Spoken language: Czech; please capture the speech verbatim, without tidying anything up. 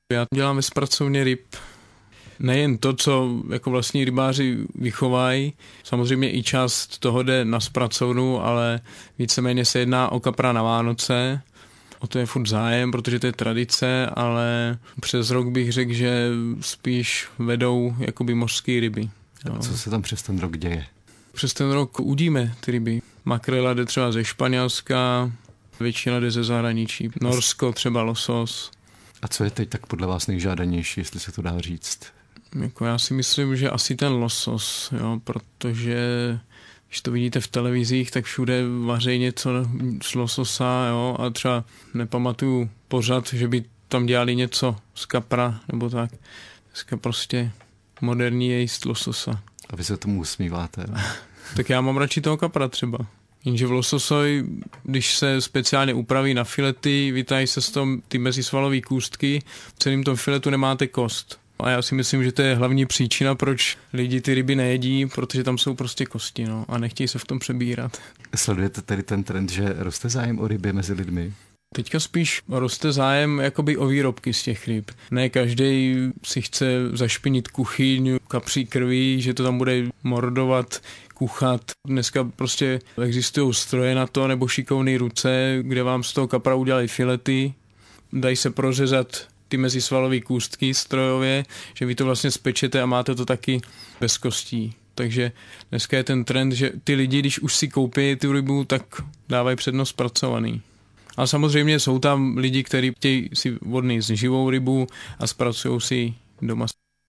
Já dělám ve zpracovně ryb. Nejen to, co jako vlastní rybáři vychovají, samozřejmě i část toho jde na zpracovnu, ale víceméně se jedná o kapra na Vánoce. O to je furt zájem, protože to je tradice, ale přes rok bych řekl, že spíš vedou jakoby mořské ryby. A co se tam přes ten rok děje? Přes ten rok udíme ty ryby. Makrela jde třeba ze Španělska, většina jde ze zahraničí. Norsko, třeba losos. A co je teď tak podle vás nejžádanější, jestli se to dá říct? Jako já si myslím, že asi ten losos, jo, protože když to vidíte v televizích, tak všude vaří něco z lososa, jo, a třeba nepamatuju pořád, že by tam dělali něco z kapra, nebo tak. Dneska prostě moderní je jíst lososa. A vy se tomu usmíváte? Tak já mám radši toho kapra třeba. Jenže v lososovi, když se speciálně upraví na filety, vytají se z toho ty mezisvalové kůstky, v celém tom filetu nemáte kost. A já si myslím, že to je hlavní příčina, proč lidi ty ryby nejedí, protože tam jsou prostě kosti, no, a nechtějí se v tom přebírat. Sledujete tedy ten trend, že roste zájem o ryby mezi lidmi? Teďka spíš roste zájem jakoby o výrobky z těch ryb. Ne každý si chce zašpinit kuchyň kapří krví, že to tam bude mordovat, kuchat. Dneska prostě existují stroje na to, nebo šikovné ruce, kde vám z toho kapra udělají filety, dají se prořezat ty mezisvalové kůstky strojově, že vy to vlastně spečete a máte to taky bez kostí. Takže dneska je ten trend, že ty lidi, když už si koupí tu rybu, tak dávají přednost zpracovaný. A samozřejmě jsou tam lidi, kteří chtějí si odnést živou rybu a zpracují si doma.